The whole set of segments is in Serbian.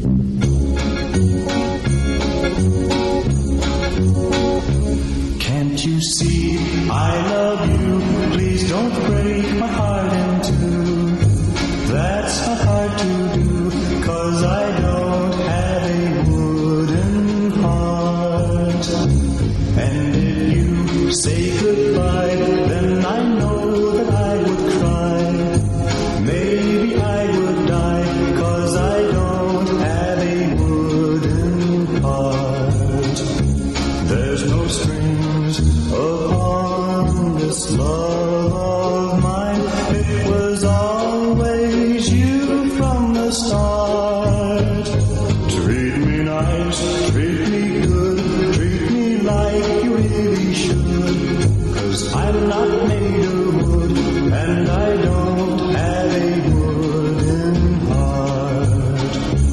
Can't you see I love you? Please don't break my heart in two. That's not hard to do, 'cause I don't have a wooden heart. And if you say goodbye, then I know that I would cry. Maybe I would die, 'cause I don't have a wooden heart. There's no strings upon this love of mine. It was always you from the start. Treat me nice, treat me good, treat me like you really should. 'Cause I'm not made of wood, and I don't have a wooden heart.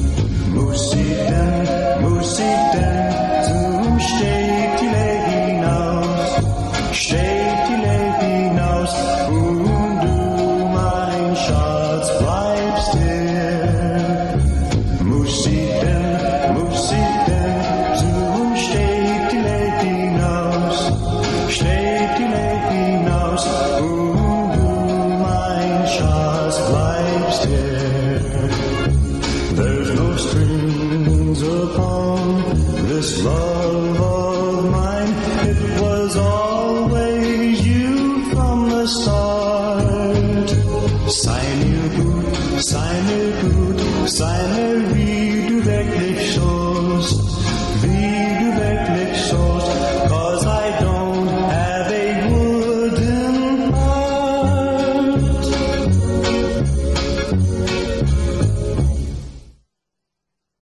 Musik denn, zum steht die Lady hinaus, steht die Lady hinaus, und du, mein Schatz, bleibst hier. Musik denn, zum steht die Lady hinaus, steht die Lady hinaus, und du, mein Schatz, bleibst hier. There's no strings upon this love of mine. It was always you from the start. Sei mir gut, sei mir lieb, du wirklich